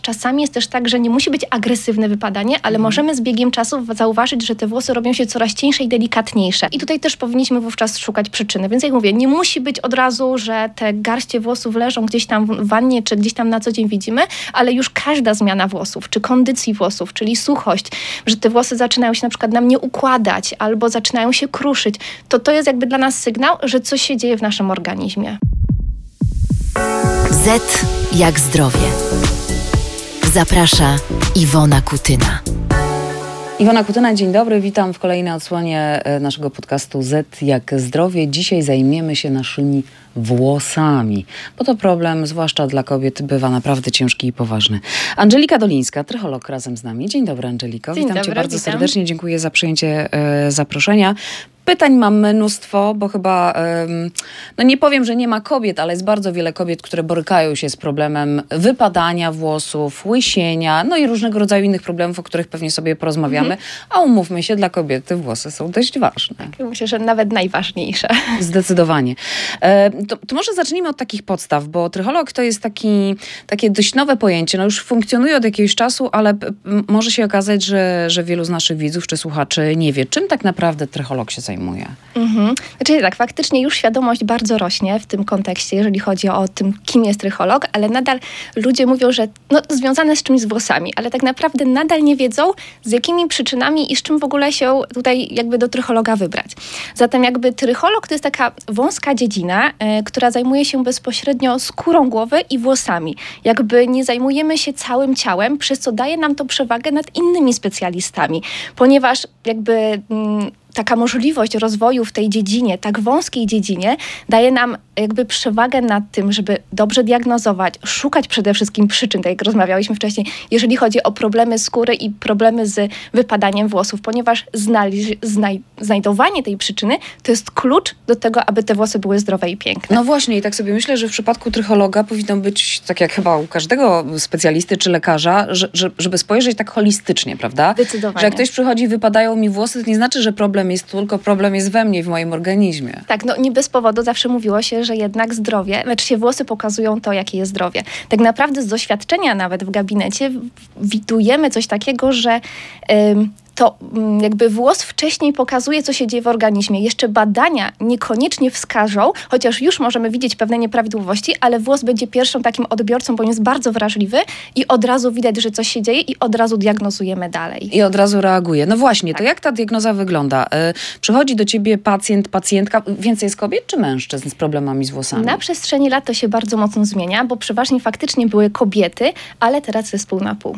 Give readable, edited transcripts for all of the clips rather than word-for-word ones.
Czasami jest też tak, że nie musi być agresywne wypadanie, ale możemy z biegiem czasu zauważyć, że te włosy robią się coraz cieńsze i delikatniejsze. I tutaj też powinniśmy wówczas szukać przyczyny. Więc jak mówię, nie musi być od razu, że te garście włosów leżą gdzieś tam w wannie, czy gdzieś tam na co dzień widzimy, ale już każda zmiana włosów, czy kondycji włosów, czyli suchość, że te włosy zaczynają się na przykład nam nie układać, albo zaczynają się kruszyć, to jest jakby dla nas sygnał, że coś się dzieje w naszym organizmie. Z jak zdrowie. Zaprasza Iwona Kutyna. Iwona Kutyna, dzień dobry. Witam w kolejnej odsłonie naszego podcastu Z jak zdrowie. Dzisiaj zajmiemy się naszymi włosami, bo to problem, zwłaszcza dla kobiet, bywa naprawdę ciężki i poważny. Angelika Dolińska, trycholog, razem z nami. Dzień dobry, Angeliko. Witam cię bardzo serdecznie. Dziękuję za przyjęcie zaproszenia. Pytań mam mnóstwo, bo chyba, nie powiem, że nie ma kobiet, ale jest bardzo wiele kobiet, które borykają się z problemem wypadania włosów, łysienia, no i różnego rodzaju innych problemów, o których pewnie sobie porozmawiamy. A umówmy się, dla kobiety włosy są dość ważne. Tak, myślę, że nawet najważniejsze. Zdecydowanie. To może zacznijmy od takich podstaw, bo trycholog to jest takie dość nowe pojęcie. No już funkcjonuje od jakiegoś czasu, ale może się okazać, że wielu z naszych widzów czy słuchaczy nie wie, czym tak naprawdę trycholog się zajmuje. Znaczy tak, faktycznie już świadomość bardzo rośnie w tym kontekście, jeżeli chodzi o tym, kim jest trycholog, ale nadal ludzie mówią, że związane z czymś z włosami, ale tak naprawdę nadal nie wiedzą, z jakimi przyczynami i z czym w ogóle się tutaj jakby do trychologa wybrać. Zatem jakby trycholog to jest taka wąska dziedzina, która zajmuje się bezpośrednio skórą głowy i włosami. Jakby nie zajmujemy się całym ciałem, przez co daje nam to przewagę nad innymi specjalistami, ponieważ jakby taka możliwość rozwoju w tej dziedzinie, tak wąskiej dziedzinie, daje nam jakby przewagę nad tym, żeby dobrze diagnozować, szukać przede wszystkim przyczyn, tak jak rozmawiałyśmy wcześniej, jeżeli chodzi o problemy skóry i problemy z wypadaniem włosów, ponieważ znajdowanie tej przyczyny to jest klucz do tego, aby te włosy były zdrowe i piękne. No właśnie i tak sobie myślę, że w przypadku trychologa powinno być, tak jak chyba u każdego specjalisty czy lekarza, żeby spojrzeć tak holistycznie, prawda? Zdecydowanie. Że jak ktoś przychodzi i wypadają mi włosy, to nie znaczy, że problem jest tu, tylko problem jest we mnie, w moim organizmie. Tak, nie bez powodu zawsze mówiło się, że jednak zdrowie, lecz się włosy pokazują to, jakie jest zdrowie. Tak naprawdę z doświadczenia nawet w gabinecie widujemy coś takiego, że to jakby włos wcześniej pokazuje, co się dzieje w organizmie. Jeszcze badania niekoniecznie wskażą, chociaż już możemy widzieć pewne nieprawidłowości, ale włos będzie pierwszym takim odbiorcą, bo on jest bardzo wrażliwy i od razu widać, że coś się dzieje i od razu diagnozujemy dalej. I od razu reaguje. No właśnie, tak. To jak ta diagnoza wygląda? Przychodzi do ciebie pacjent, pacjentka, więcej jest kobiet czy mężczyzn z problemami z włosami? Na przestrzeni lat to się bardzo mocno zmienia, bo przeważnie faktycznie były kobiety, ale teraz jest pół na pół.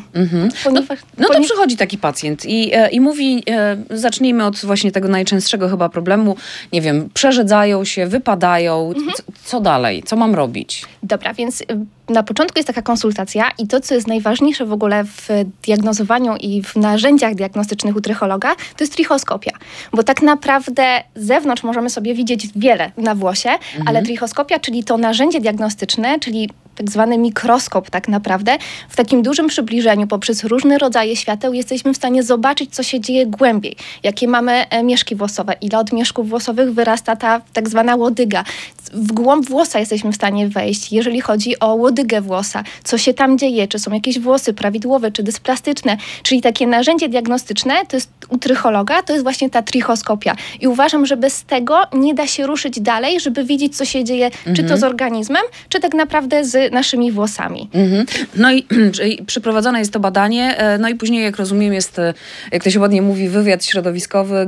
To przychodzi taki pacjent i mówi, zacznijmy od właśnie tego najczęstszego chyba problemu, nie wiem, przerzedzają się, wypadają, co dalej, co mam robić? Dobra, więc na początku jest taka konsultacja i to, co jest najważniejsze w ogóle w diagnozowaniu i w narzędziach diagnostycznych u trychologa, to jest trichoskopia. Bo tak naprawdę z zewnątrz możemy sobie widzieć wiele na włosie, ale trichoskopia, czyli to narzędzie diagnostyczne, czyli tak zwany mikroskop tak naprawdę, w takim dużym przybliżeniu poprzez różne rodzaje świateł jesteśmy w stanie zobaczyć, co się dzieje głębiej. Jakie mamy mieszki włosowe, ile od mieszków włosowych wyrasta ta tak zwana łodyga. W głąb włosa jesteśmy w stanie wejść, jeżeli chodzi o łodygę włosa. Co się tam dzieje, czy są jakieś włosy prawidłowe, czy dysplastyczne. Czyli takie narzędzie diagnostyczne, to jest u trychologa, to jest właśnie ta trichoskopia. I uważam, że bez tego nie da się ruszyć dalej, żeby widzieć, co się dzieje, czy to z organizmem, czy tak naprawdę z naszymi włosami. No i przeprowadzone jest to badanie, no i później, jak rozumiem, jest, jak to się ładnie mówi, wywiad środowiskowy,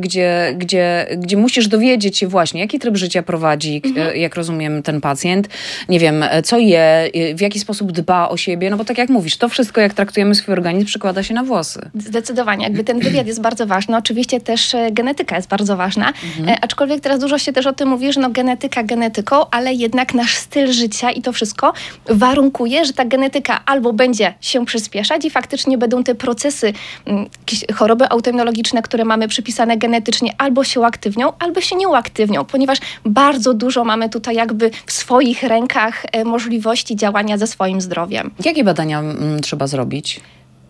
gdzie musisz dowiedzieć się właśnie, jaki tryb życia prowadzi, jak rozumiem, ten pacjent, nie wiem, co je, w jaki sposób dba o siebie, no bo tak jak mówisz, to wszystko, jak traktujemy swój organizm, przekłada się na włosy. Zdecydowanie, jakby ten wywiad jest bardzo ważny. Oczywiście też genetyka jest bardzo ważna, aczkolwiek teraz dużo się też o tym mówi, że genetyka genetyką, ale jednak nasz styl życia i to wszystko warunkuje, że ta genetyka albo będzie się przyspieszać i faktycznie będą te procesy, jakieś choroby autoimmunologiczne, które mamy przypisane genetycznie, albo się uaktywnią, albo się nie uaktywnią, ponieważ bardzo dużo mamy tutaj jakby w swoich rękach możliwości działania ze swoim zdrowiem. Jakie badania trzeba zrobić?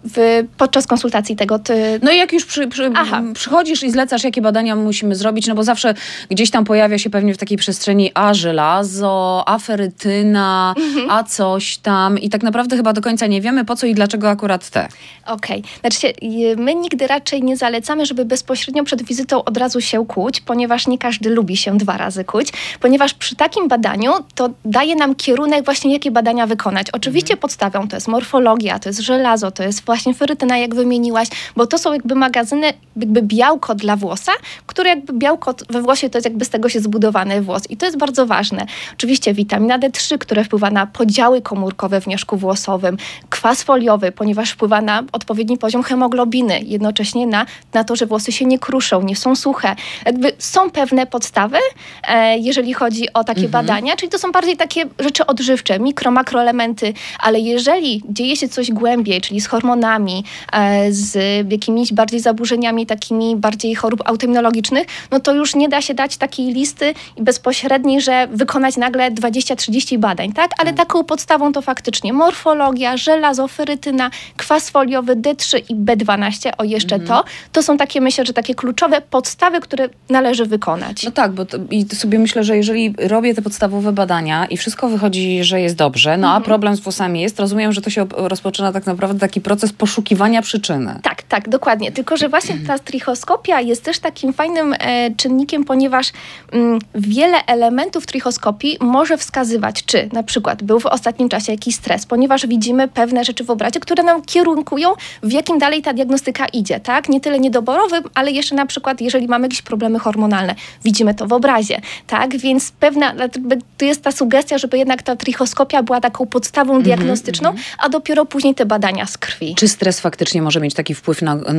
podczas konsultacji tego. No i jak już przychodzisz i zlecasz, jakie badania musimy zrobić, no bo zawsze gdzieś tam pojawia się pewnie w takiej przestrzeni a żelazo, a ferytyna, a coś tam i tak naprawdę chyba do końca nie wiemy, po co i dlaczego akurat te. Okej. Znaczy my nigdy raczej nie zalecamy, żeby bezpośrednio przed wizytą od razu się kłuć, ponieważ nie każdy lubi się 2 razy kłuć, ponieważ przy takim badaniu to daje nam kierunek właśnie, jakie badania wykonać. Oczywiście podstawą to jest morfologia, to jest żelazo, to jest właśnie ferytyna, jak wymieniłaś, bo to są jakby magazyny, jakby białko dla włosa, które jakby białko we włosie to jest jakby z tego się zbudowany włos i to jest bardzo ważne. Oczywiście witamina D3, która wpływa na podziały komórkowe w mieszku włosowym, kwas foliowy, ponieważ wpływa na odpowiedni poziom hemoglobiny, jednocześnie na to, że włosy się nie kruszą, nie są suche. Jakby są pewne podstawy, jeżeli chodzi o takie badania, czyli to są bardziej takie rzeczy odżywcze, makroelementy, ale jeżeli dzieje się coś głębiej, czyli z hormonami, z jakimiś bardziej zaburzeniami, takimi bardziej chorób autoimmunologicznych, no to już nie da się dać takiej listy bezpośredniej, że wykonać nagle 20-30 badań, tak? Ale taką podstawą to faktycznie morfologia, żelazo, ferytyna, kwas foliowy, D3 i B12, o jeszcze to są takie, myślę, że takie kluczowe podstawy, które należy wykonać. No tak, bo i sobie myślę, że jeżeli robię te podstawowe badania i wszystko wychodzi, że jest dobrze, no a problem z włosami jest, rozumiem, że to się rozpoczyna tak naprawdę taki proces poszukiwania przyczyny. Tak, dokładnie. Tylko że właśnie ta trichoskopia jest też takim fajnym czynnikiem, ponieważ wiele elementów trichoskopii może wskazywać, czy na przykład był w ostatnim czasie jakiś stres, ponieważ widzimy pewne rzeczy w obrazie, które nam kierunkują, w jakim dalej ta diagnostyka idzie, tak? Nie tyle niedoborowym, ale jeszcze na przykład, jeżeli mamy jakieś problemy hormonalne, widzimy to w obrazie, tak? Więc tu jest ta sugestia, żeby jednak ta trichoskopia była taką podstawą diagnostyczną, a dopiero później te badania z krwi. Czy stres faktycznie może mieć taki wpływ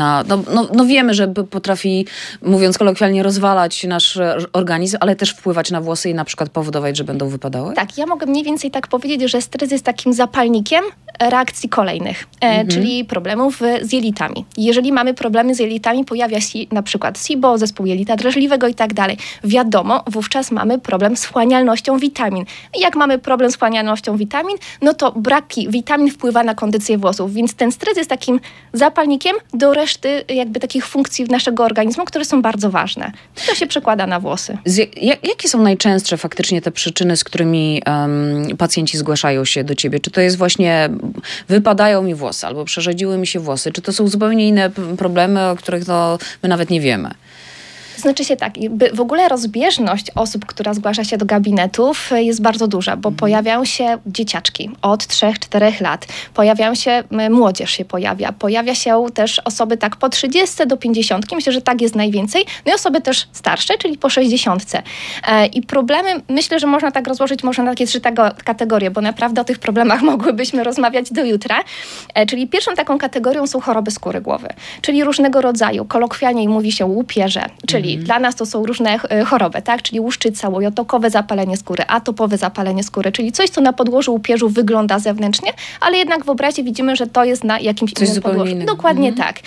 no wiemy, że potrafi, mówiąc kolokwialnie, rozwalać nasz organizm, ale też wpływać na włosy i na przykład powodować, że będą wypadały? Tak, ja mogę mniej więcej tak powiedzieć, że stres jest takim zapalnikiem reakcji kolejnych, czyli problemów z jelitami. Jeżeli mamy problemy z jelitami, pojawia się na przykład SIBO, zespół jelita drażliwego i tak dalej. Wiadomo, wówczas mamy problem z wchłanialnością witamin. Jak mamy problem z wchłanialnością witamin, no to braki witamin wpływa na kondycję włosów, więc ten stres jest takim zapalnikiem do reszty jakby takich funkcji naszego organizmu, które są bardzo ważne. To się przekłada na włosy. Jakie są najczęstsze faktycznie te przyczyny, z którymi pacjenci zgłaszają się do ciebie? Czy to jest właśnie wypadają mi włosy albo przerzedziły mi się włosy? Czy to są zupełnie inne problemy, o których my nawet nie wiemy? Znaczy się tak, w ogóle rozbieżność osób, która zgłasza się do gabinetów jest bardzo duża, bo pojawiają się dzieciaczki od 3-4 lat, młodzież się pojawia się też osoby tak po 30 do 50, myślę, że tak jest najwięcej, no i osoby też starsze, czyli po 60. I problemy, myślę, że można tak rozłożyć, można na takie 3 kategorie, bo naprawdę o tych problemach mogłybyśmy rozmawiać do jutra. Czyli pierwszą taką kategorią są choroby skóry głowy, czyli różnego rodzaju, kolokwialnie mówi się łupieże, czyli dla nas to są różne choroby, tak? Czyli łuszczyca, łojotokowe zapalenie skóry, atopowe zapalenie skóry, czyli coś, co na podłożu łupieżu wygląda zewnętrznie, ale jednak w obrazie widzimy, że to jest na jakimś innym podłożu. Innego. Dokładnie tak.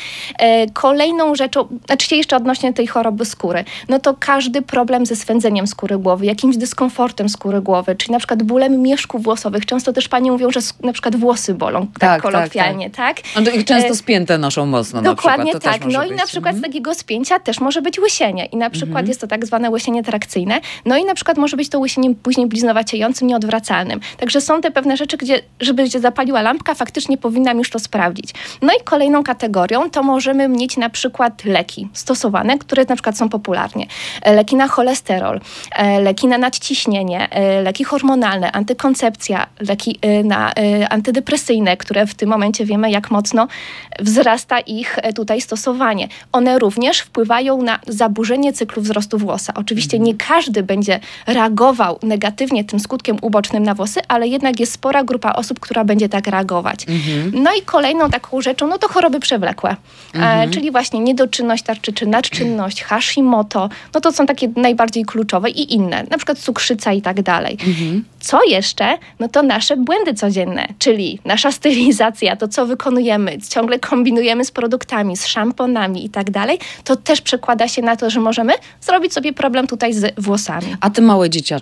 Kolejną rzeczą, znaczy jeszcze odnośnie tej choroby skóry, no to każdy problem ze swędzeniem skóry głowy, jakimś dyskomfortem skóry głowy, czyli na przykład bólem mieszków włosowych. Często też panie mówią, że na przykład włosy bolą, tak kolokwialnie, tak? No to ich często spięte noszą mocno dokładnie na przykład. tak. No i na przykład z takiego spięcia też może być łysienie. I na przykład jest to tak zwane łysienie trakcyjne. No i na przykład może być to łysieniem później bliznowaciejącym, nieodwracalnym. Także są te pewne rzeczy, gdzie, żeby się zapaliła lampka, faktycznie powinnam już to sprawdzić. No i kolejną kategorią to możemy mieć na przykład leki stosowane, które na przykład są popularnie. Leki na cholesterol, leki na nadciśnienie, leki hormonalne, antykoncepcja, leki antydepresyjne, które w tym momencie wiemy, jak mocno wzrasta ich tutaj stosowanie. One również wpływają na zaburzenie cyklu wzrostu włosa. Oczywiście nie każdy będzie reagował negatywnie tym skutkiem ubocznym na włosy, ale jednak jest spora grupa osób, która będzie tak reagować. No i kolejną taką rzeczą, no to choroby przewlekłe. Czyli właśnie niedoczynność tarczycy, nadczynność, Hashimoto, no to są takie najbardziej kluczowe i inne, na przykład cukrzyca i tak dalej. Co jeszcze? No to nasze błędy codzienne, czyli nasza stylizacja, to co wykonujemy, ciągle kombinujemy z produktami, z szamponami i tak dalej, to też przekłada się na to, że możemy zrobić sobie problem tutaj z włosami. A te małe dzieciaczki?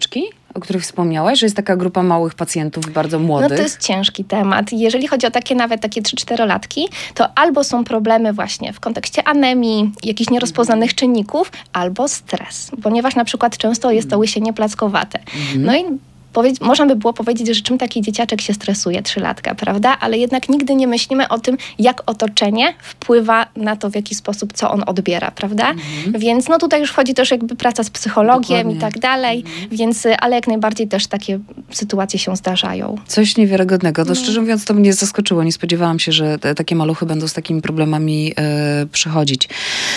o których wspomniałaś, że jest taka grupa małych pacjentów, bardzo młodych? No to jest ciężki temat. Jeżeli chodzi o nawet takie 3-4-latki, to albo są problemy właśnie w kontekście anemii, jakichś nierozpoznanych czynników, albo stres, ponieważ na przykład często jest to łysienie plackowate. No i można by było powiedzieć, że czym taki dzieciaczek się stresuje, 3-latka, prawda? Ale jednak nigdy nie myślimy o tym, jak otoczenie wpływa na to, w jaki sposób, co on odbiera, prawda? Więc no tutaj już wchodzi też jakby praca z psychologiem Dokładnie. i tak dalej, więc, ale jak najbardziej też takie sytuacje się zdarzają. Coś niewiarygodnego. To szczerze mówiąc, to mnie zaskoczyło. Nie spodziewałam się, że takie maluchy będą z takimi problemami przychodzić.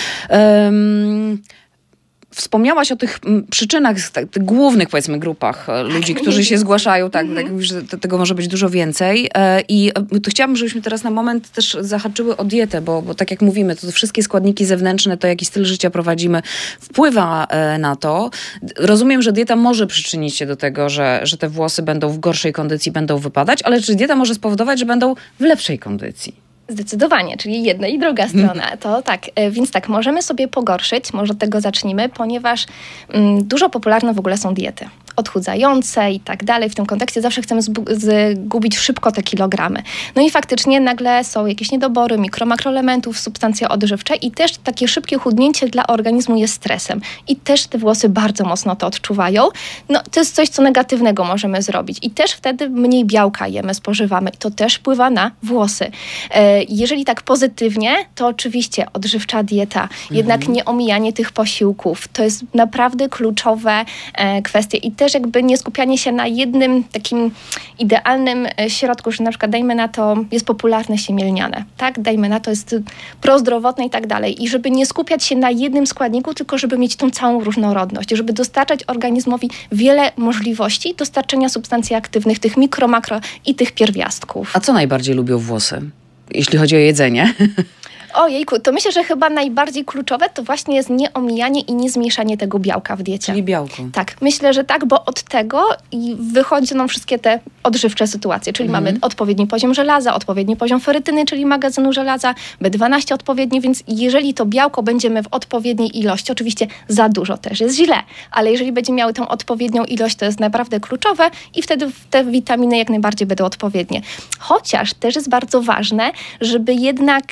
Wspomniałaś o tych przyczynach, tych głównych, powiedzmy, grupach ludzi, którzy się zgłaszają, tak mówisz, że tego może być dużo więcej. I to chciałabym, żebyśmy teraz na moment też zahaczyły o dietę, bo tak jak mówimy, to wszystkie składniki zewnętrzne, to jaki styl życia prowadzimy, wpływa na to. Rozumiem, że dieta może przyczynić się do tego, że te włosy będą w gorszej kondycji, będą wypadać, ale czy dieta może spowodować, że będą w lepszej kondycji? Zdecydowanie, czyli jedna i druga strona. To tak, więc tak, możemy sobie pogorszyć, może od tego zacznijmy, ponieważ dużo popularne w ogóle są diety odchudzające i tak dalej. W tym kontekście zawsze chcemy zgubić szybko te kilogramy. No i faktycznie nagle są jakieś niedobory mikro-makroelementów, substancje odżywcze i też takie szybkie chudnięcie dla organizmu jest stresem. I też te włosy bardzo mocno to odczuwają. No to jest coś, co negatywnego możemy zrobić. I też wtedy mniej białka jemy, spożywamy. I to też wpływa na włosy. Jeżeli tak pozytywnie, to oczywiście odżywcza dieta, jednak nie omijanie tych posiłków. To jest naprawdę kluczowe kwestie i też jakby nie skupianie się na jednym takim idealnym środku, że na przykład dajmy na to, jest popularne siemielniane, tak? Dajmy na to, jest prozdrowotne i tak dalej. I żeby nie skupiać się na jednym składniku, tylko żeby mieć tą całą różnorodność, żeby dostarczać organizmowi wiele możliwości dostarczenia substancji aktywnych, tych mikro, makro i tych pierwiastków. A co najbardziej lubią włosy, jeśli chodzi o jedzenie? Ojejku, to myślę, że chyba najbardziej kluczowe to właśnie jest nieomijanie i niezmieszanie tego białka w diecie. Czyli białko. Tak, myślę, że tak, bo od tego i wychodzą wszystkie te odżywcze sytuacje, czyli mamy odpowiedni poziom żelaza, odpowiedni poziom ferytyny, czyli magazynu żelaza, B12 odpowiedni, więc jeżeli to białko będziemy w odpowiedniej ilości, oczywiście za dużo też jest źle, ale jeżeli będziemy miały tą odpowiednią ilość, to jest naprawdę kluczowe i wtedy te witaminy jak najbardziej będą odpowiednie. Chociaż też jest bardzo ważne, żeby jednak...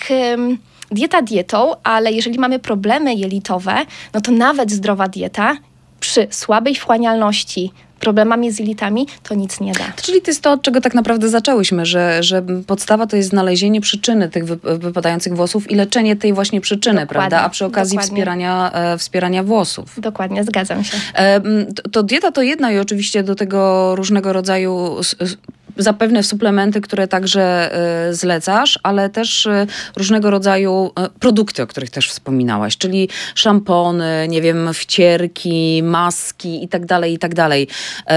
dieta dietą, ale jeżeli mamy problemy jelitowe, no to nawet zdrowa dieta przy słabej wchłanialności, problemami z jelitami, to nic nie da. Czyli to jest to, od czego tak naprawdę zaczęłyśmy, że podstawa to jest znalezienie przyczyny tych wypadających włosów i leczenie tej właśnie przyczyny, prawda? A przy okazji wspierania włosów. Dokładnie, zgadzam się. To dieta to jedno i oczywiście do tego różnego rodzaju zapewne suplementy, które także zlecasz, ale też różnego rodzaju produkty, o których też wspominałaś, czyli szampony, nie wiem, wcierki, maski i tak dalej, i tak dalej.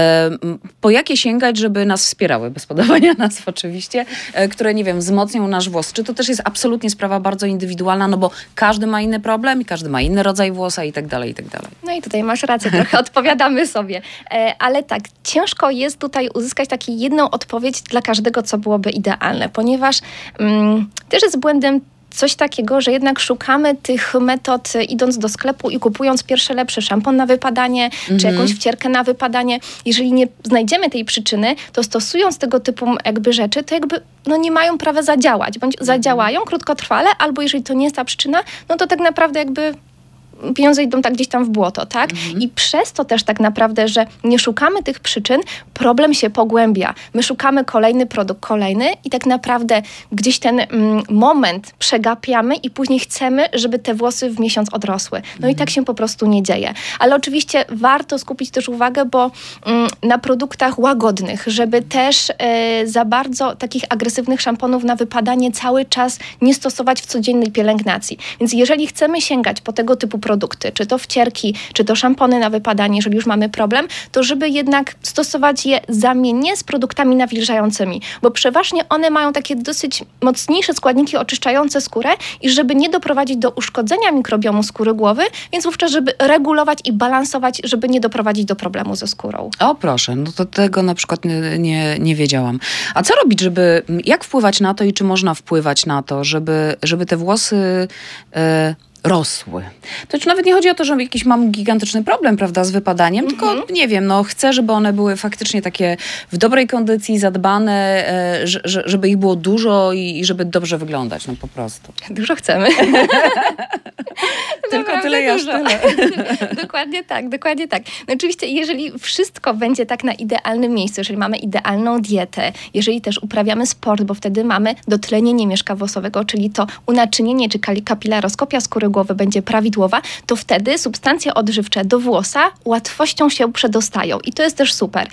Po jakie sięgać, żeby nas wspierały, bez podawania nazw oczywiście, które, nie wiem, wzmocnią nasz włos? Czy to też jest absolutnie sprawa bardzo indywidualna, no bo każdy ma inny problem i każdy ma inny rodzaj włosa i tak dalej, i tak dalej. No i tutaj masz rację, trochę odpowiadamy sobie. Ale tak, ciężko jest tutaj uzyskać taką jedną odpowiedź dla każdego, co byłoby idealne, ponieważ też jest błędem coś takiego, że jednak szukamy tych metod idąc do sklepu i kupując pierwszy lepszy szampon na wypadanie, czy jakąś wcierkę na wypadanie. Jeżeli nie znajdziemy tej przyczyny, to stosując tego typu jakby rzeczy, to jakby nie mają prawa zadziałać, bądź zadziałają krótkotrwale, albo jeżeli to nie jest ta przyczyna, no to tak naprawdę jakby pieniądze idą tak gdzieś tam w błoto, tak? I przez to też tak naprawdę, że nie szukamy tych przyczyn, problem się pogłębia. My szukamy kolejny produkt, kolejny i tak naprawdę gdzieś ten moment przegapiamy i później chcemy, żeby te włosy w miesiąc odrosły. No i tak się po prostu nie dzieje. Ale oczywiście warto skupić też uwagę, bo na produktach łagodnych, żeby też za bardzo takich agresywnych szamponów na wypadanie cały czas nie stosować w codziennej pielęgnacji. Więc jeżeli chcemy sięgać po tego typu produkty, czy to wcierki, czy to szampony na wypadanie, jeżeli już mamy problem, to żeby jednak stosować je zamiennie z produktami nawilżającymi, bo przeważnie one mają takie dosyć mocniejsze składniki oczyszczające skórę i żeby nie doprowadzić do uszkodzenia mikrobiomu skóry głowy, więc wówczas, żeby regulować i balansować, żeby nie doprowadzić do problemu ze skórą. O proszę, no to tego na przykład nie wiedziałam. A co robić, jak wpływać na to i czy można wpływać na to, żeby te włosy rosły. To już nawet nie chodzi o to, że jakiś mam gigantyczny problem, prawda, z wypadaniem, tylko nie wiem, chcę, żeby one były faktycznie takie w dobrej kondycji, zadbane, żeby ich było dużo i żeby dobrze wyglądać, po prostu. Dużo chcemy. Tylko tyle, aż tyle. Dokładnie tak, dokładnie tak. No oczywiście, jeżeli wszystko będzie tak na idealnym miejscu, jeżeli mamy idealną dietę, jeżeli też uprawiamy sport, bo wtedy mamy dotlenienie mieszka włosowego, czyli to unaczynienie czy kapilaroskopia skóry głowy będzie prawidłowa, to wtedy substancje odżywcze do włosa łatwością się przedostają i to jest też super.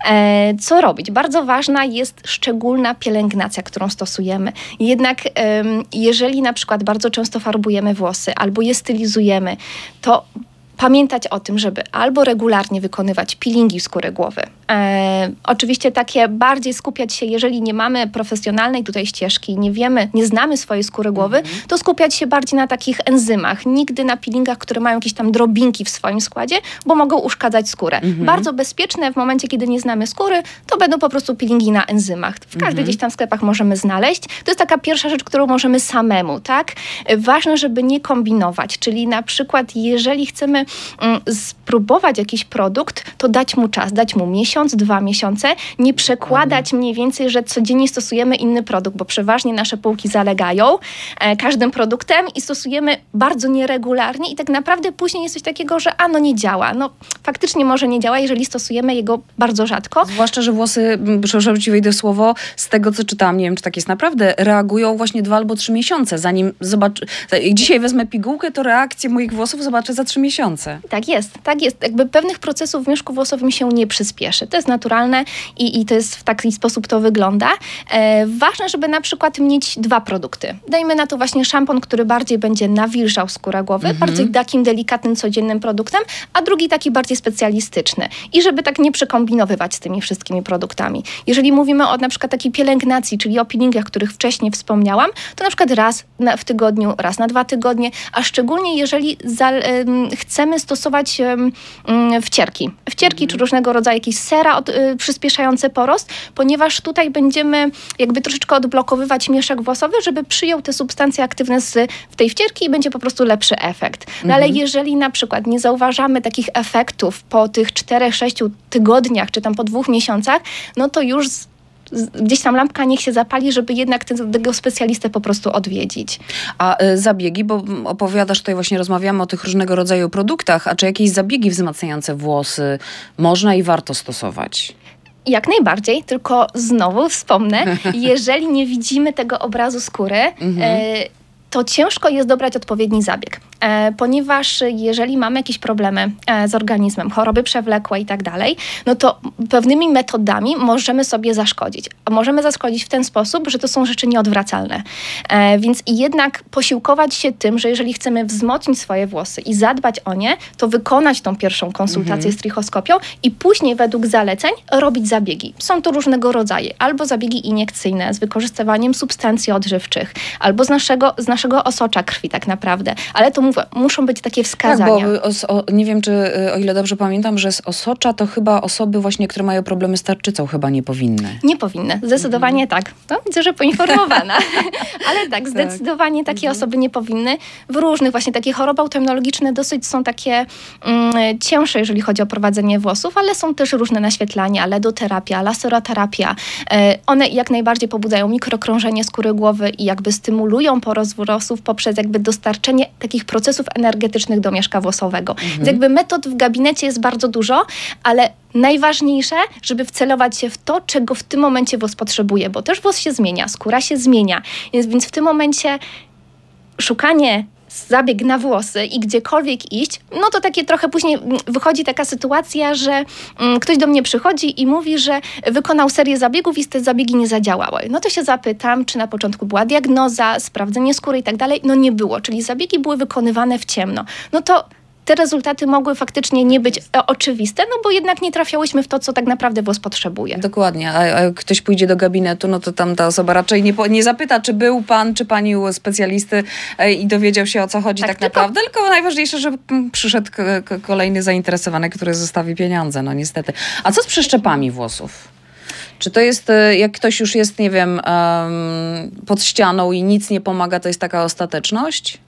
Co robić? Bardzo ważna jest szczególna pielęgnacja, którą stosujemy. Jednak jeżeli na przykład bardzo często farbujemy włosy albo je stylizujemy, to pamiętać o tym, żeby albo regularnie wykonywać peelingi skóry głowy. Oczywiście takie bardziej skupiać się, jeżeli nie mamy profesjonalnej tutaj ścieżki, nie znamy swojej skóry głowy, to skupiać się bardziej na takich enzymach. Nigdy na peelingach, które mają jakieś tam drobinki w swoim składzie, bo mogą uszkadzać skórę. Bardzo bezpieczne w momencie, kiedy nie znamy skóry, to będą po prostu peelingi na enzymach. W każdych gdzieś tam sklepach możemy znaleźć. To jest taka pierwsza rzecz, którą możemy samemu, tak? Ważne, żeby nie kombinować, czyli na przykład jeżeli chcemy spróbować jakiś produkt, to dać mu czas, dać mu miesiąc, 2 miesiące, nie przekładać mniej więcej, że codziennie stosujemy inny produkt, bo przeważnie nasze półki zalegają każdym produktem i stosujemy bardzo nieregularnie i tak naprawdę później jest coś takiego, że nie działa. Faktycznie może nie działa, jeżeli stosujemy jego bardzo rzadko. Zwłaszcza, że włosy, przepraszam, ci wejdę w słowo, z tego co czytałam, nie wiem, czy tak jest naprawdę, reagują właśnie 2 albo 3 miesiące, zanim jak dzisiaj wezmę pigułkę, to reakcję moich włosów zobaczę za 3 miesiące. Tak jest. Jakby pewnych procesów w mieszku włosowym się nie przyspieszy. To jest naturalne i to jest w taki sposób to wygląda. Ważne, żeby na przykład mieć 2 produkty. Dajmy na to właśnie szampon, który bardziej będzie nawilżał skórę głowy, bardziej takim delikatnym, codziennym produktem, a drugi taki bardziej specjalistyczny. I żeby tak nie przekombinowywać z tymi wszystkimi produktami. Jeżeli mówimy o na przykład takiej pielęgnacji, czyli o peelingach, których wcześniej wspomniałam, to na przykład raz w tygodniu, raz na 2 tygodnie, a szczególnie jeżeli chcemy stosować wcierki. Wcierki czy różnego rodzaju jakieś sera przyspieszające porost, ponieważ tutaj będziemy jakby troszeczkę odblokowywać mieszek włosowy, żeby przyjął te substancje aktywne w tej wcierki i będzie po prostu lepszy efekt. Ale jeżeli na przykład nie zauważamy takich efektów po tych 4-6 tygodniach, czy tam po 2 miesiącach, to już gdzieś tam lampka niech się zapali, żeby jednak tego specjalistę po prostu odwiedzić. A zabiegi, bo opowiadasz tutaj, właśnie rozmawiamy o tych różnego rodzaju produktach, a czy jakieś zabiegi wzmacniające włosy można i warto stosować? Jak najbardziej, tylko znowu wspomnę, jeżeli nie widzimy tego obrazu skóry, to ciężko jest dobrać odpowiedni zabieg, ponieważ jeżeli mamy jakieś problemy z organizmem, choroby przewlekłe i tak dalej, to pewnymi metodami możemy sobie zaszkodzić. A możemy zaszkodzić w ten sposób, że to są rzeczy nieodwracalne. Więc jednak posiłkować się tym, że jeżeli chcemy wzmocnić swoje włosy i zadbać o nie, to wykonać tą pierwszą konsultację z trichoskopią i później według zaleceń robić zabiegi. Są to różnego rodzaju. Albo zabiegi iniekcyjne z wykorzystywaniem substancji odżywczych, albo z naszego osocza krwi tak naprawdę. Ale to muszą być takie wskazania. Tak, bo nie wiem, czy o ile dobrze pamiętam, że z osocza to chyba osoby właśnie, które mają problemy z tarczycą chyba nie powinny. Nie powinny. Zdecydowanie tak. Widzę, że poinformowana. Ale tak, zdecydowanie takie osoby nie powinny. W różnych właśnie takie choroby autoimmunologiczne dosyć są takie cięższe, jeżeli chodzi o prowadzenie włosów, ale są też różne naświetlania, ledoterapia, laseroterapia. One jak najbardziej pobudzają mikrokrążenie skóry głowy i jakby stymulują porost włosów poprzez jakby dostarczenie takich procesów energetycznych do mieszka włosowego. Więc jakby metod w gabinecie jest bardzo dużo, ale najważniejsze, żeby wcelować się w to, czego w tym momencie włos potrzebuje, bo też włos się zmienia, skóra się zmienia. Więc w tym momencie szukanie zabieg na włosy i gdziekolwiek iść, to takie trochę później wychodzi taka sytuacja, że ktoś do mnie przychodzi i mówi, że wykonał serię zabiegów i te zabiegi nie zadziałały. To się zapytam, czy na początku była diagnoza, sprawdzenie skóry i tak dalej. Nie było, czyli zabiegi były wykonywane w ciemno. To te rezultaty mogły faktycznie nie być oczywiste, bo jednak nie trafiałyśmy w to, co tak naprawdę włos potrzebuje. Dokładnie, a jak ktoś pójdzie do gabinetu, to tam ta osoba raczej nie zapyta, czy był pan, czy pani u specjalisty i dowiedział się, o co chodzi tak naprawdę, tylko najważniejsze, żeby przyszedł kolejny zainteresowany, który zostawi pieniądze, niestety. A co z przeszczepami włosów? Czy to jest, jak ktoś już jest, nie wiem, pod ścianą i nic nie pomaga, to jest taka ostateczność?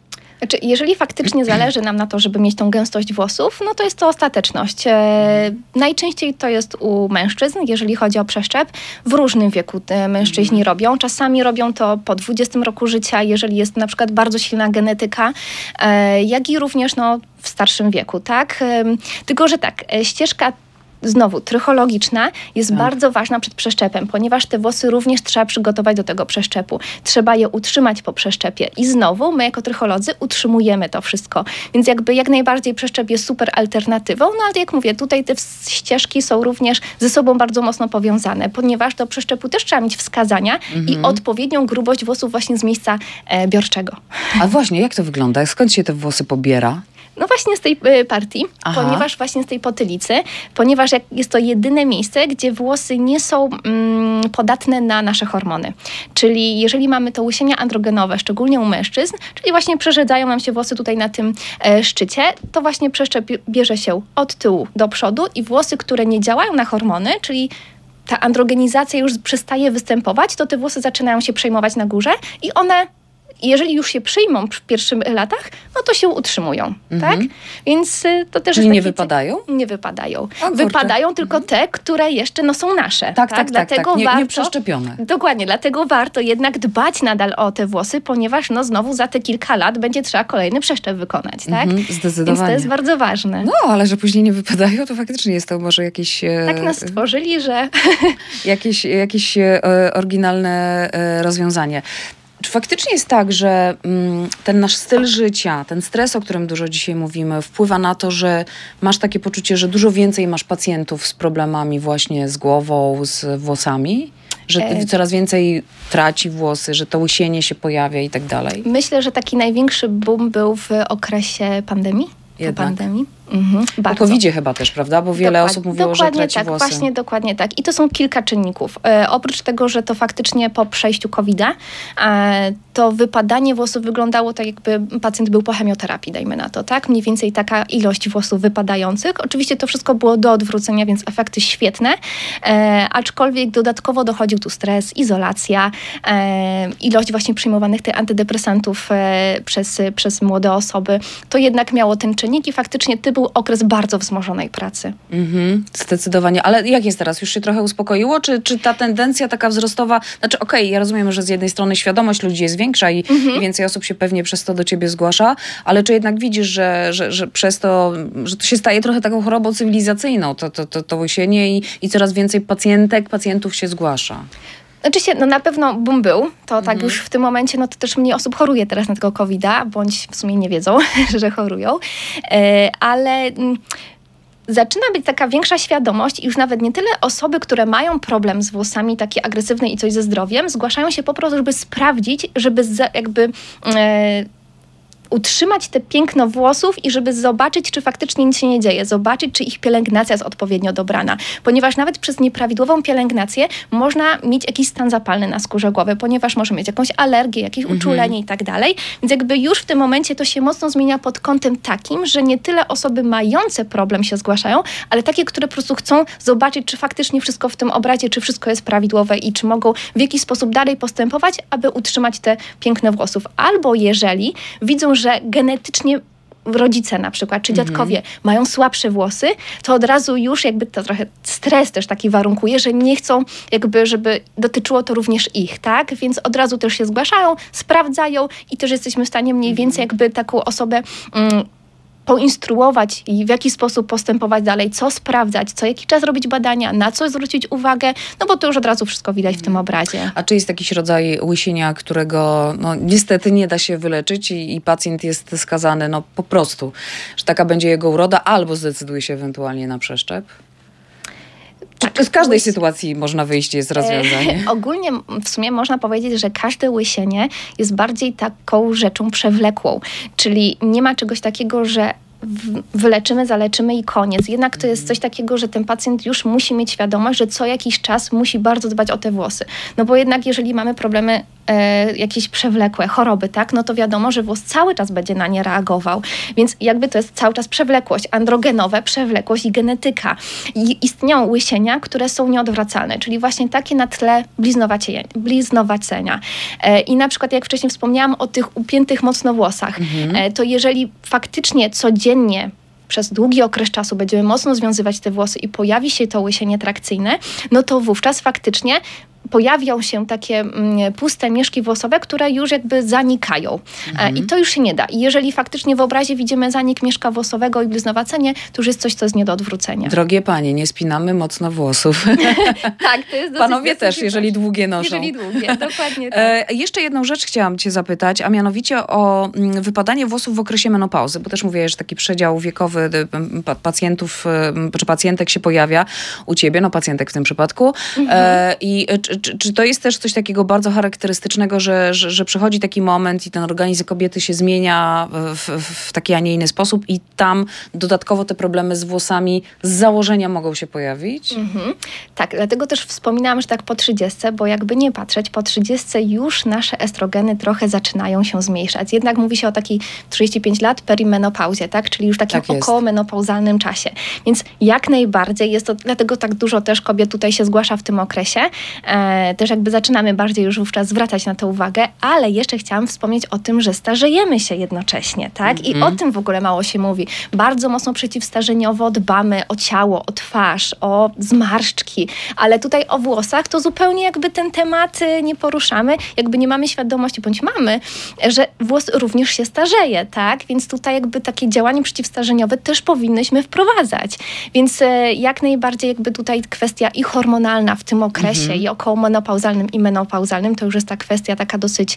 Znaczy, jeżeli faktycznie zależy nam na to, żeby mieć tą gęstość włosów, no to jest to ostateczność. Najczęściej to jest u mężczyzn, jeżeli chodzi o przeszczep. W różnym wieku mężczyźni robią. Czasami robią to po 20 roku życia, jeżeli jest na przykład bardzo silna genetyka, jak i również w starszym wieku, tak? Tylko, że tak, ścieżka znowu trychologiczna jest bardzo ważna przed przeszczepem, ponieważ te włosy również trzeba przygotować do tego przeszczepu. Trzeba je utrzymać po przeszczepie. I znowu my jako trycholodzy utrzymujemy to wszystko. Więc jakby jak najbardziej przeszczep jest super alternatywą, no ale jak mówię, tutaj te ścieżki są również ze sobą bardzo mocno powiązane, ponieważ do przeszczepu też trzeba mieć wskazania i odpowiednią grubość włosów właśnie z miejsca biorczego. A właśnie, jak to wygląda? Skąd się te włosy pobiera? No właśnie z tej partii, ponieważ właśnie z tej potylicy, ponieważ jest to jedyne miejsce, gdzie włosy nie są podatne na nasze hormony. Czyli jeżeli mamy to łysienia androgenowe, szczególnie u mężczyzn, czyli właśnie przerzedzają nam się włosy tutaj na tym szczycie, to właśnie przeszczep bierze się od tyłu do przodu i włosy, które nie działają na hormony, czyli ta androgenizacja już przestaje występować, to te włosy zaczynają się przejmować na górze i one, jeżeli już się przyjmą w pierwszych latach, no to się utrzymują, tak? Więc to też Czyli jest nie wypadają? Nie wypadają. O, Wypadają tylko te, które jeszcze są nasze. Tak. Dlatego Nie przeszczepione. Dokładnie, dlatego warto jednak dbać nadal o te włosy, ponieważ znowu za te kilka lat będzie trzeba kolejny przeszczep wykonać, tak? Zdecydowanie. Więc to jest bardzo ważne. No, ale że później nie wypadają, to faktycznie jest to może jakieś... Tak nas stworzyli, że... jakieś oryginalne rozwiązanie. Czy faktycznie jest tak, że ten nasz styl życia, ten stres, o którym dużo dzisiaj mówimy, wpływa na to, że masz takie poczucie, że dużo więcej masz pacjentów z problemami właśnie z głową, z włosami? Że coraz więcej traci włosy, że to łysienie się pojawia i tak dalej? Myślę, że taki największy boom był w okresie pandemii. Jednak. Bardzo. Po COVID-zie chyba też, prawda? Bo wiele osób mówiło, że traci tak, włosy. Właśnie, dokładnie tak. I to są kilka czynników. Oprócz tego, że to faktycznie po przejściu COVID-a, to wypadanie włosów wyglądało tak, jakby pacjent był po chemioterapii, dajmy na to, tak? Mniej więcej taka ilość włosów wypadających. Oczywiście to wszystko było do odwrócenia, więc efekty świetne. Aczkolwiek dodatkowo dochodził tu stres, izolacja, ilość właśnie przyjmowanych tych antydepresantów przez młode osoby. To jednak miało ten czynnik i faktycznie był okres bardzo wzmożonej pracy. Zdecydowanie. Ale jak jest teraz? Już się trochę uspokoiło? Czy ta tendencja taka wzrostowa... Znaczy ja rozumiem, że z jednej strony świadomość ludzi jest większa i więcej osób się pewnie przez to do ciebie zgłasza, ale czy jednak widzisz, że przez to, że to się staje trochę taką chorobą cywilizacyjną, to łysienie i coraz więcej pacjentów się zgłasza? Oczywiście, na pewno boom był, to tak już w tym momencie, to też mniej osób choruje teraz na tego COVID-a, bądź w sumie nie wiedzą, że chorują, ale zaczyna być taka większa świadomość i już nawet nie tyle osoby, które mają problem z włosami, takie agresywne i coś ze zdrowiem, zgłaszają się po prostu, żeby sprawdzić, żeby utrzymać te piękno włosów i żeby zobaczyć, czy faktycznie nic się nie dzieje. Zobaczyć, czy ich pielęgnacja jest odpowiednio dobrana. Ponieważ nawet przez nieprawidłową pielęgnację można mieć jakiś stan zapalny na skórze głowy, ponieważ może mieć jakąś alergię, jakieś uczulenie i tak dalej. Więc jakby już w tym momencie to się mocno zmienia pod kątem takim, że nie tyle osoby mające problem się zgłaszają, ale takie, które po prostu chcą zobaczyć, czy faktycznie wszystko w tym obrazie, czy wszystko jest prawidłowe i czy mogą w jakiś sposób dalej postępować, aby utrzymać te piękne włosów. Albo jeżeli widzą, że genetycznie rodzice na przykład, czy dziadkowie mają słabsze włosy, to od razu już jakby to trochę stres też taki warunkuje, że nie chcą jakby, żeby dotyczyło to również ich, tak? Więc od razu też się zgłaszają, sprawdzają i też jesteśmy w stanie mniej więcej jakby taką osobę poinstruować i w jaki sposób postępować dalej, co sprawdzać, co jakiś czas robić badania, na co zwrócić uwagę, bo to już od razu wszystko widać w tym obrazie. A czy jest jakiś rodzaj łysienia, którego niestety nie da się wyleczyć i pacjent jest skazany po prostu, że taka będzie jego uroda, albo zdecyduje się ewentualnie na przeszczep? Z każdej sytuacji można wyjść, jest rozwiązanie. Ogólnie w sumie można powiedzieć, że każde łysienie jest bardziej taką rzeczą przewlekłą. Czyli nie ma czegoś takiego, że wyleczymy, zaleczymy i koniec. Jednak to jest coś takiego, że ten pacjent już musi mieć świadomość, że co jakiś czas musi bardzo dbać o te włosy. No bo jednak jeżeli mamy problemy jakieś przewlekłe choroby, tak, no to wiadomo, że włos cały czas będzie na nie reagował. Więc jakby to jest cały czas przewlekłość androgenowa, przewlekłość i genetyka. I istnieją łysienia, które są nieodwracalne, czyli właśnie takie na tle bliznowacenia. I na przykład, jak wcześniej wspomniałam o tych upiętych mocno włosach, to jeżeli faktycznie codziennie przez długi okres czasu będziemy mocno związywać te włosy i pojawi się to łysienie trakcyjne, no to wówczas faktycznie pojawią się takie puste mieszki włosowe, które już jakby zanikają. I to już się nie da. I jeżeli faktycznie w obrazie widzimy zanik mieszka włosowego i bliznowacenie, to już jest coś, co jest nie do odwrócenia. Drogie panie, nie spinamy mocno włosów. Tak, to jest dosyć. Panowie też, jeżeli długie noszą. Jeżeli długie, dokładnie tak. Jeszcze jedną rzecz chciałam cię zapytać, a mianowicie o wypadanie włosów w okresie menopauzy, bo też mówię, że taki przedział wiekowy pacjentów czy pacjentek się pojawia u ciebie, no pacjentek w tym przypadku. I czy to jest też coś takiego bardzo charakterystycznego, że przychodzi taki moment i ten organizm kobiety się zmienia w taki, a nie inny sposób i tam dodatkowo te problemy z włosami z założenia mogą się pojawić? Tak, dlatego też wspominałam, że tak po 30, bo jakby nie patrzeć, po 30 już nasze estrogeny trochę zaczynają się zmniejszać. Jednak mówi się o takiej 35 lat perimenopauzie, tak? Czyli już takim okołomenopauzalnym czasie. Więc jak najbardziej jest to, dlatego tak dużo też kobiet tutaj się zgłasza w tym okresie. Też jakby zaczynamy bardziej już wówczas zwracać na to uwagę, ale jeszcze chciałam wspomnieć o tym, że starzejemy się jednocześnie, tak? I o tym w ogóle mało się mówi. Bardzo mocno przeciwstarzeniowo dbamy o ciało, o twarz, o zmarszczki, ale tutaj o włosach to zupełnie jakby ten temat nie poruszamy, jakby nie mamy świadomości, bądź mamy, że włos również się starzeje, tak? Więc tutaj jakby takie działanie przeciwstarzeniowe też powinnyśmy wprowadzać. Więc jak najbardziej jakby tutaj kwestia i hormonalna w tym okresie i okołomenopauzalnym i menopauzalnym, to już jest ta kwestia taka dosyć,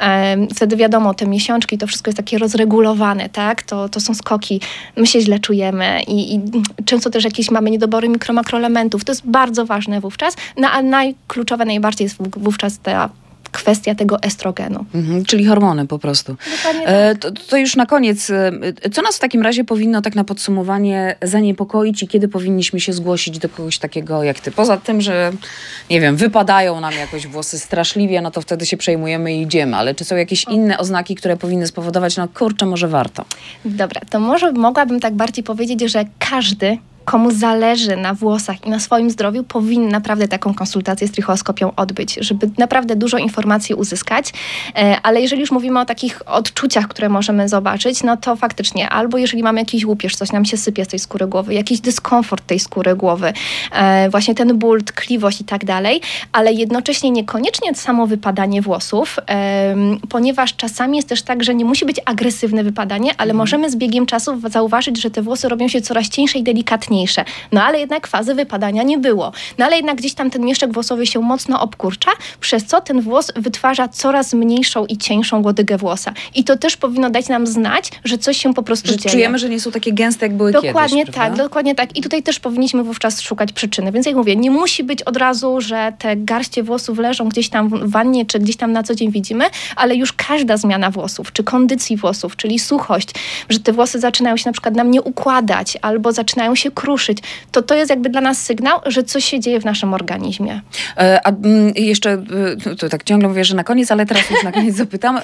wtedy wiadomo, te miesiączki, to wszystko jest takie rozregulowane, tak? To są skoki, my się źle czujemy i często też jakieś mamy niedobory mikromakroelementów. To jest bardzo ważne wówczas, no a najkluczowe najbardziej jest wówczas ta kwestia tego estrogenu. Czyli hormony po prostu. Dokładnie tak. To już na koniec, co nas w takim razie powinno tak na podsumowanie zaniepokoić i kiedy powinniśmy się zgłosić do kogoś takiego jak ty? Poza tym, że nie wiem, wypadają nam jakoś włosy straszliwie, no to wtedy się przejmujemy i idziemy, ale czy są jakieś inne oznaki, które powinny spowodować, no kurczę, może warto? Dobra, to może mogłabym tak bardziej powiedzieć, że każdy, komu zależy na włosach i na swoim zdrowiu, powinien naprawdę taką konsultację z trichoskopią odbyć, żeby naprawdę dużo informacji uzyskać. Ale jeżeli już mówimy o takich odczuciach, które możemy zobaczyć, no to faktycznie albo jeżeli mamy jakiś łupież, coś nam się sypie z tej skóry głowy, jakiś dyskomfort tej skóry głowy, właśnie ten ból, tkliwość i tak dalej, ale jednocześnie niekoniecznie samo wypadanie włosów, ponieważ czasami jest też tak, że nie musi być agresywne wypadanie, ale możemy z biegiem czasu zauważyć, że te włosy robią się coraz cieńsze i delikatniejsze. No ale jednak fazy wypadania nie było. No ale jednak gdzieś tam ten mieszczek włosowy się mocno obkurcza, przez co ten włos wytwarza coraz mniejszą i cieńszą łodygę włosa. I to też powinno dać nam znać, że coś się po prostu dzieje. Czujemy, że nie są takie gęste, jak były dokładnie kiedyś, tak, dokładnie tak. I tutaj też powinniśmy wówczas szukać przyczyny. Więc jak mówię, nie musi być od razu, że te garście włosów leżą gdzieś tam w wannie, czy gdzieś tam na co dzień widzimy, ale już każda zmiana włosów, czy kondycji włosów, czyli suchość, że te włosy zaczynają się na przykład nam nie układać, albo zaczynają się kruszyć, to jest jakby dla nas sygnał, że coś się dzieje w naszym organizmie. A jeszcze, to tak ciągle mówię, że na koniec, ale teraz już na koniec zapytam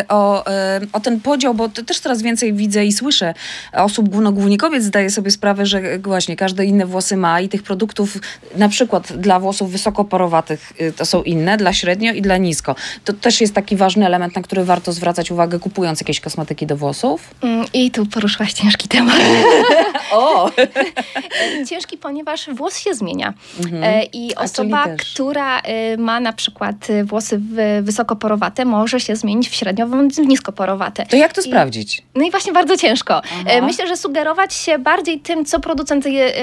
o ten podział, bo też coraz więcej widzę i słyszę osób, głównie kobiet, zdaję sobie sprawę, że właśnie każde inne włosy ma i tych produktów, na przykład dla włosów wysokoporowatych to są inne, dla średnio i dla nisko. To też jest taki ważny element, na który warto zwracać uwagę, kupując jakieś kosmetyki do włosów? I tu poruszyłaś ciężki temat. O! Ciężki, ponieważ włos się zmienia. I osoba, która ma na przykład włosy wysokoporowate, może się zmienić w średnio w niskoporowate. To jak to sprawdzić? No i właśnie bardzo ciężko. Myślę, że sugerować się bardziej tym, co producent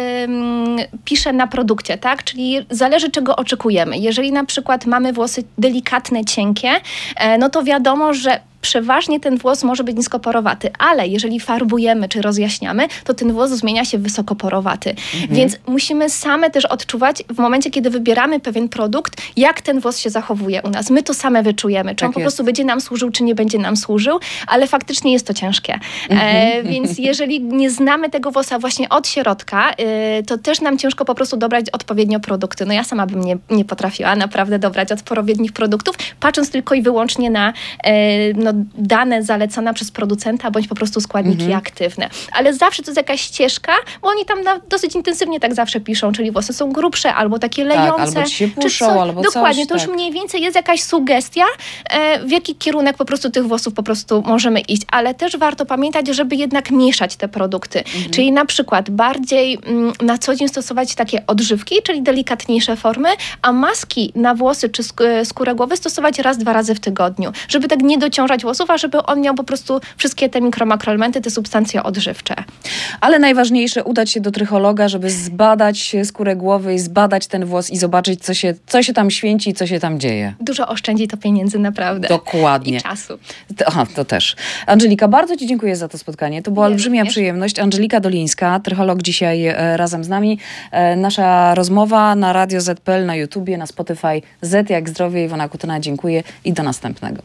pisze na produkcie, tak? Czyli zależy, czego oczekujemy. Jeżeli na przykład mamy włosy delikatne, cienkie, no to wiadomo, że przeważnie ten włos może być niskoporowaty, ale jeżeli farbujemy czy rozjaśniamy, to ten włos zmienia się w wysokoporowaty. Więc musimy same też odczuwać w momencie, kiedy wybieramy pewien produkt, jak ten włos się zachowuje u nas. My to same wyczujemy, czy on po prostu będzie nam służył, czy nie będzie nam służył, ale faktycznie jest to ciężkie. Więc jeżeli nie znamy tego włosa właśnie od środka, to też nam ciężko po prostu dobrać odpowiednio produkty. No ja sama bym nie potrafiła naprawdę dobrać odpowiednich produktów, patrząc tylko i wyłącznie na dane zalecane przez producenta, bądź po prostu składniki aktywne. Ale zawsze to jest jakaś ścieżka, bo oni tam dosyć intensywnie tak zawsze piszą, czyli włosy są grubsze, albo takie lejące. Albo ci się puszą, coś. albo Dokładnie, coś, to już mniej więcej jest jakaś sugestia, w jaki kierunek po prostu tych włosów po prostu możemy iść. Ale też warto pamiętać, żeby jednak mieszać te produkty. Czyli na przykład bardziej na co dzień stosować takie odżywki, czyli delikatniejsze formy, a maski na włosy czy skórę głowy stosować raz, 2 razy w tygodniu, żeby tak nie dociążać włosów, a żeby on miał po prostu wszystkie te mikromakroelementy, te substancje odżywcze. Ale najważniejsze, udać się do trychologa, żeby zbadać skórę głowy i zbadać ten włos i zobaczyć, co się tam święci i co się tam dzieje. Dużo oszczędzi to pieniędzy, naprawdę. Dokładnie. I czasu. To też. Angelika, bardzo Ci dziękuję za to spotkanie. To była olbrzymia również. przyjemność. Angelika Dolińska, trycholog, dzisiaj razem z nami. Nasza rozmowa na Radio Z.pl, na YouTubie, na Spotify. Z jak zdrowie. Iwona Kutyna, dziękuję i do następnego.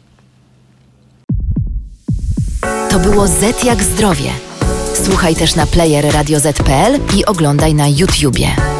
To było Z jak zdrowie. Słuchaj też na player Radio Z.pl i oglądaj na YouTubie.